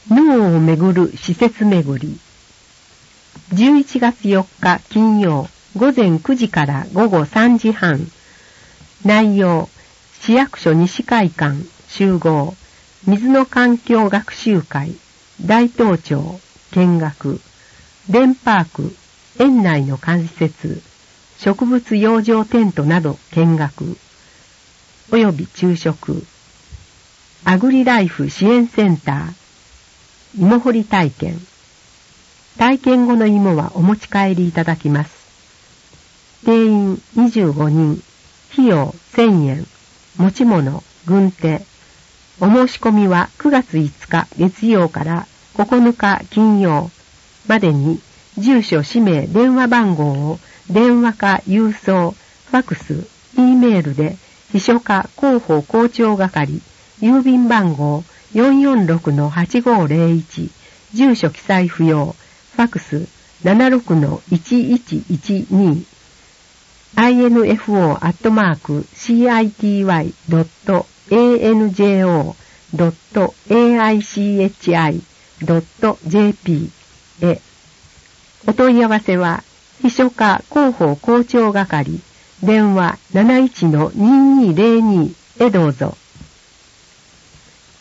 脳をめぐる施設めぐり。11月4日金曜午前9時から午後3時半。内容、市役所西会館集合、水の環境学習会、大東町見学、デンパーク、園内の関設、植物養生テントなど見学、および昼食、アグリライフ支援センター、芋掘り体験。体験後の芋はお持ち帰りいただきます。定員25人、費用1000円、持ち物、軍手。お申し込みは9月5日月曜から9日金曜までに、住所、氏名、電話番号を電話か郵送、ファクス、Eメールで、秘書課広報校長係、郵便番号 446-8501、住所記載不要、ファクス 76-1112、info@city.anjo.aichi.jp へ。お問い合わせは、秘書課広報校長係、電話 71-2202 へどうぞ。